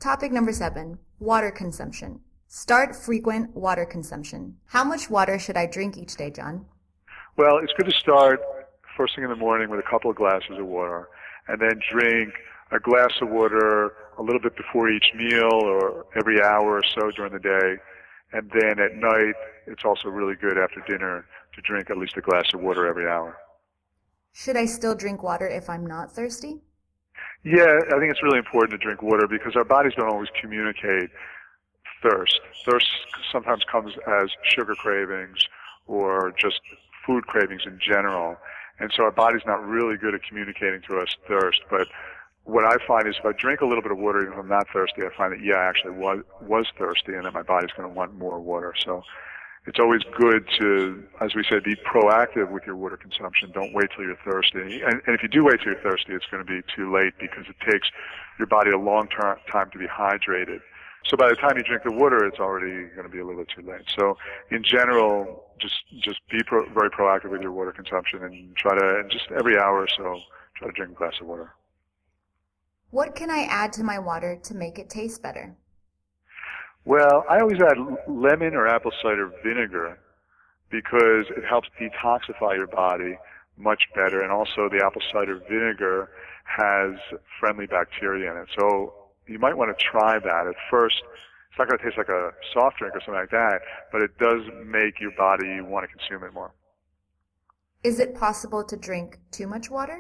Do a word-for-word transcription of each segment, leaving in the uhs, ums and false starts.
Topic number seven, water consumption. Start frequent water consumption. How much water should I drink each day, John? Well, it's good to start first thing in the morning with a couple of glasses of water, and then drink a glass of water a little bit before each meal or every hour or so during the day. And then at night, it's also really good after dinner to drink at least a glass of water every hour. Should I still drink water if I'm not thirsty? Yeah, I think it's really important to drink water because our bodies don't always communicate thirst. Thirst sometimes comes as sugar cravings or just food cravings in general. And so our body's not really good at communicating to us thirst. But what I find is if I drink a little bit of water, even if I'm not thirsty, I find that, yeah, I actually was, was thirsty and that my body's going to want more water. So it's always good to, as we said, be proactive with your water consumption. Don't wait till you're thirsty. And, and if you do wait till you're thirsty, it's going to be too late because it takes your body a long ter- time to be hydrated. So by the time you drink the water, it's already going to be a little bit too late. So in general, just just be pro- very proactive with your water consumption and try to, and just every hour or so, try to drink a glass of water. What can I add to my water to make it taste better? Well, I always add lemon or apple cider vinegar because it helps detoxify your body much better, and also the apple cider vinegar has friendly bacteria in it. So you might want to try that. At first, it's not going to taste like a soft drink or something like that, but it does make your body want to consume it more. Is it possible to drink too much water?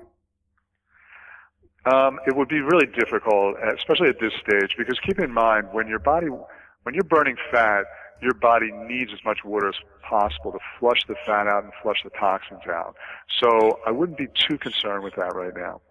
Um, it would be really difficult, especially at this stage, because keep in mind, when your body, when you're burning fat, your body needs as much water as possible to flush the fat out and flush the toxins out. So I wouldn't be too concerned with that right now.